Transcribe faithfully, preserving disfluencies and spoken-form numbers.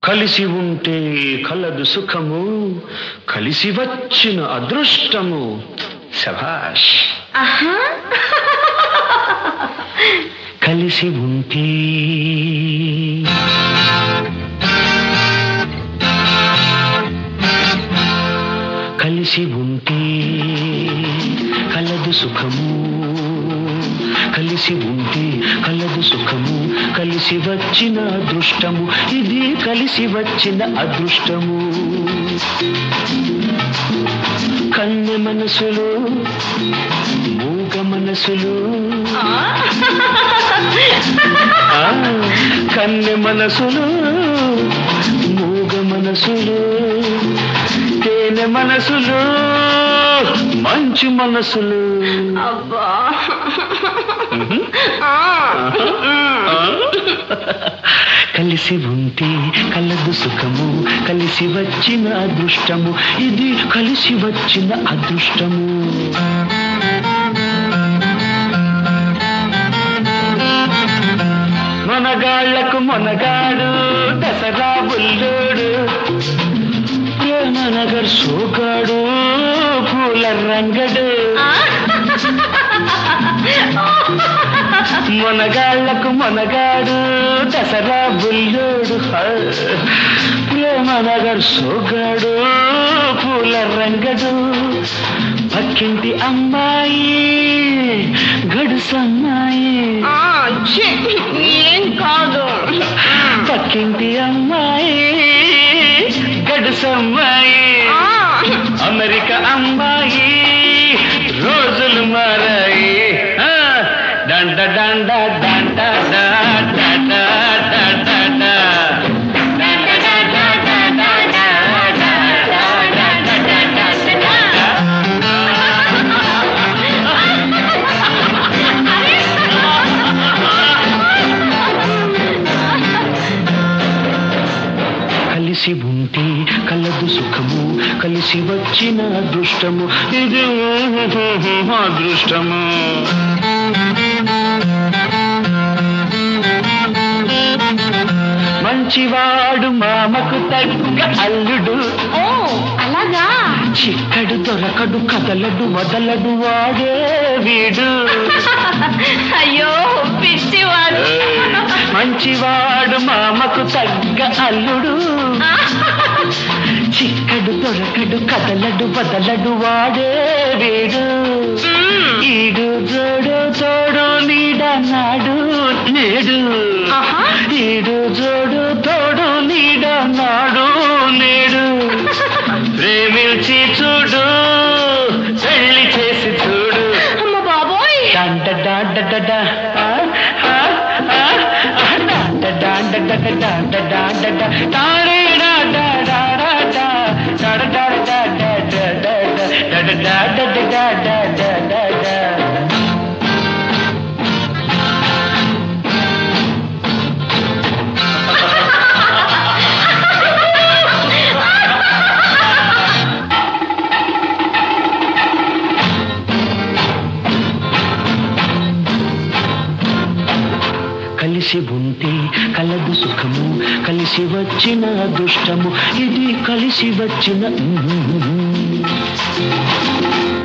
కలిసి ఉంటే కలదు సుఖము, కలిసి వచ్చిన అదృష్టము. శభాష్. ఆహా కలిసి ఉంటే కలిసి ఉంటే కలదు సుఖము, కలిసి ఉంటే కలదు సుఖము, కలిసి వచ్చిన అదృష్టము. ఇది కలిసి వచ్చిన అదృష్టము. కన్నె మనసులు, మూగ మనసులు, ఆ, కన్నె మనసులు, మూగ మనసులు, తేనె మనసులు, మంచు మనసులు. అబ్బా కలిసి ఉంటే కలదు సుఖము, కలిసి వచ్చిన అదృష్టము. ఇది కలిసి వచ్చిన అదృష్టము. మనగాళ్లకు మనగాడు దసరా బుల్లోడు, ప్రేమనగర్ సోగాడు పూల రంగడు. మనగాళ్లకు మనగాడు దసరా బుల్లోడు, ప్రేమనగర్ సోగాడు పూల రంగడు. పక్కింటి అమ్మాయి గడుసమ్మాయి, ఏం కాదు. పక్కింటి అమ్మాయి గడుసమ్మాయి, అమెరికా అమ్మాయి రోజులు మారాయి. డండ డండ డండ డండ కలిసి ఉంటే కలదు సుఖము, కలిసి వచ్చిన అదృష్టము. ఇది అదృష్టము. మంచివాడు మామకు తగ్గ అల్లుడు. ఓ అలాగా. చిక్కడు దొరకడు కదలడు వదలడు వాడే వీడు. అయ్యో పిచ్చివాడు. మంచివాడు మామకు తగ్గ అల్లుడు, చిక్కడు దొరకడు కదలడు వదలడు వాడే వీడు. ఈడు జోడు తోడు నీడ నాడు నేడు, ఈడు జోడు తోడు నీడ నాడు నేడు. ప్రేమించి చూడు, పెళ్లి చేసి చూడు. అమ్మ బాబోయ్. డండ డాండ డ డాండ డాండ డాండ డాండ డాడే డాడ డాడ డాడ డాడ డాడ డాడ డాడ డాడ డాడ. కలిసి ఉంటే కలదు సుఖము, కలిసి వచ్చిన అదృష్టము. ఇది కలిసి వచ్చిన